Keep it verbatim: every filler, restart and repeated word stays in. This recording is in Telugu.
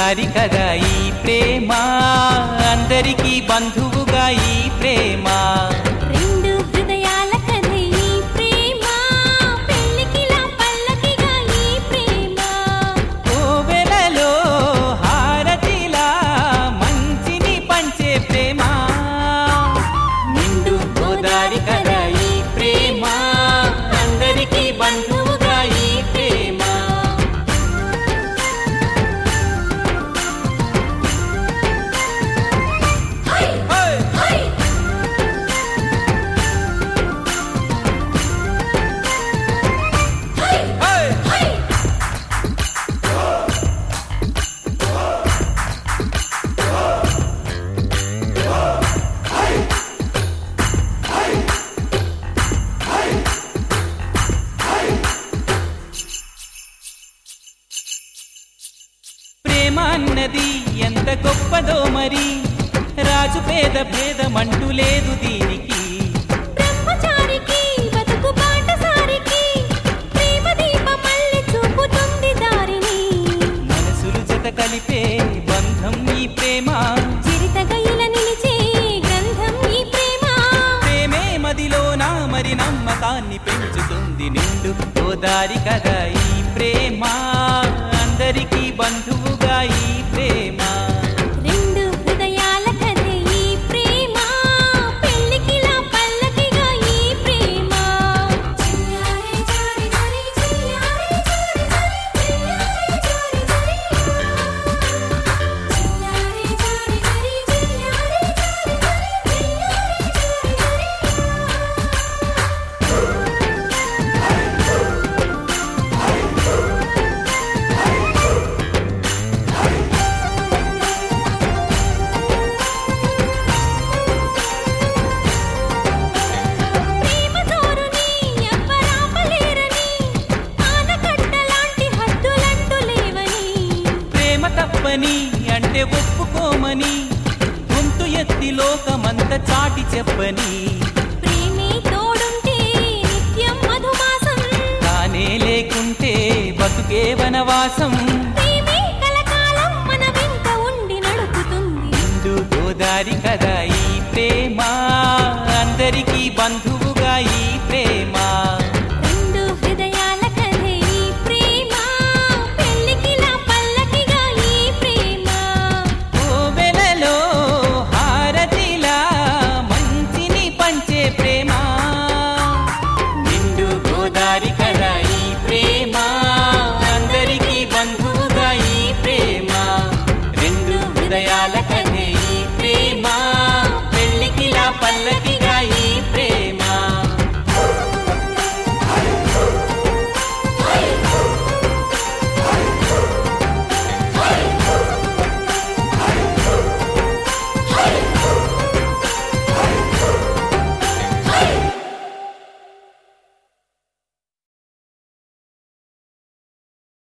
గోదారి కదా ఈ ప్రేమ, అందరికీ బంధువుగా ఈ ప్రేమ. రెండు హృదయాల కథ ఈ ప్రేమ, పెళ్ళికిలా పల్లకిగా ఈ ప్రేమ. కోవెలలో హారతిలా మంచిని పంచే ప్రేమ. నిండు గోదారి కదా ఈ ప్రేమ, అందరికీ బంధువుగా ఈ ప్రేమ. ప్రేమ అన్నది ఎంత గొప్పదో మరి, రాజు పేద భేదమంటూ లేదు దీనికి. బ్రహ్మచారికి బతుకు బాటసారికి, ప్రేమ దీపమల్లె చూపుతుంది దారిని. మనసులు జత కలిపే బంధం ఈ ప్రేమ, చిరితగయిల నిలిచే గ్రంథం ఈ ప్రేమ. ప్రేమే మదిలోన మరి నమ్మకాన్ని పెంచుతుంది. నిండు గోదారి కదా ఈ ప్రేమ, అందరికీ బంధువుగా ఈ ప్రేమ. రెండు హృదయాల కథ ఈ ప్రేమ, పెళ్ళికిలా పల్లకిగా ఈ ప్రేమ. చిన్నారి చారి చారి చిన్నారి చారి చారి చిన్నారి చారి చారి చిన్నారి చారి చారి చిన్నారి చారి ప్రేమ జోరుని ఎవ్వరాపలేరని, ఆనకట్టలాంటి హద్దులంటూ లేవని. ప్రేమ తప్పని అంటే ఒప్పుకోమని, గొంతు ఎత్తి లోకమంత చాటి చెప్పని. ప్రేమే తోడుంటే నిత్యం మధుమాసం, తానే లేకుంటే బతుకే వనవాసం. ప్రేమే కలకాలం మన వెంట ఉండి నడుపుతుంది. నిండు గోదారి కదా